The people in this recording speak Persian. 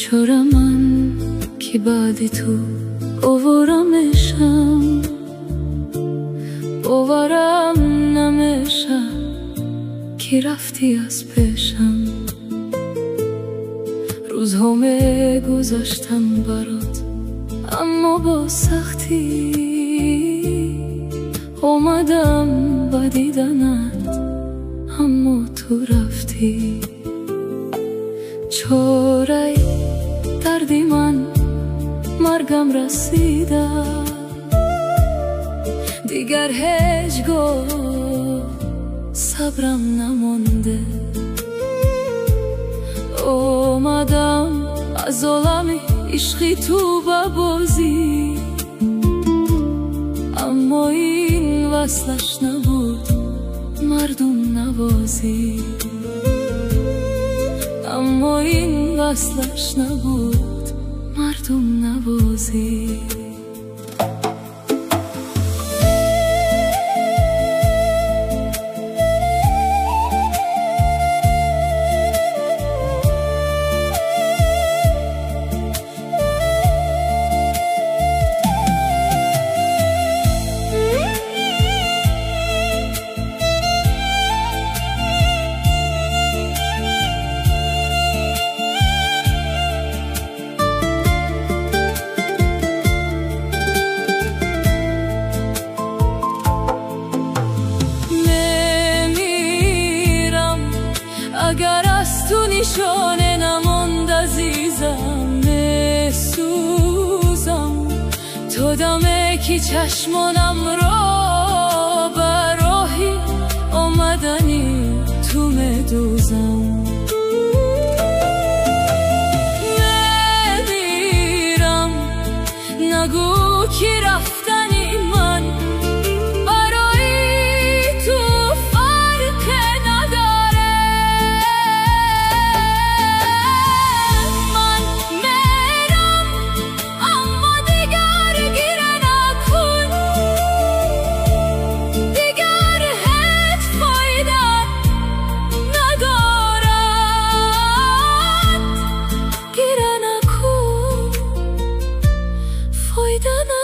چرا من که بعدی تو آورامشم، باورم نمیشه که رفتی از پیشم. روزها گذاشتم برات اما با سختی اومدم با دیدنت، اما تو رفتی. چرا دردی من مرگم رسیده، دیگر هیچگاه صبرم نمانده. اومدم از عالم عشقی تو ببازی، اما این وصلش نبود مردم نوازی، اما این وصلش نبود مردم نوازی. اگر از تو نشانه نماند عزیزم، میسوزم تو دمه که چشمانم را براهی آمدنی تو میدوزم. میمیرم نگو که رفتنی من فایده